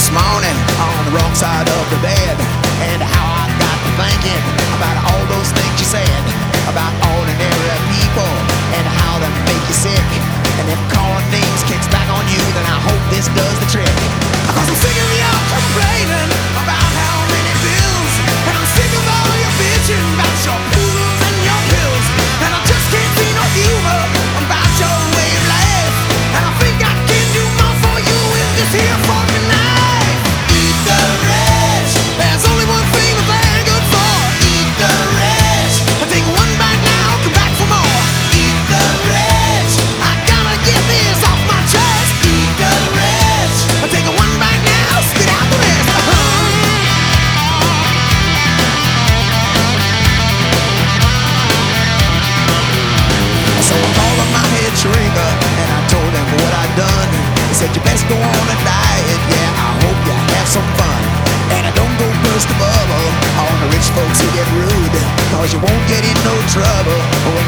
this morning on the wrong side of the bed, and how I got to thinking about all those things you said about ordinary people and how they make you sick. And if calling names kicks back on you, then I hope this does the trick. Cause I'm sick of you complaining about how many bills, and I'm sick of all your bitching about your poodles and your pills, and I just can't see no humor about your way of life. And I think I can do more for you with this here fucking knife. Eat the rich. There's only one thing that they're good for. Eat the rich. Take one bite now, come back for more. Eat the rich. I gotta get this off my chest. Eat the rich. Take one bite now, spit out the rest. So I called up my head shrinker and I told him what I'd done. He said you best go on a diet, yeah, I hope you have some fun. And I don't go burst a bubble on the rich folks who get rude, cause you won't get in no trouble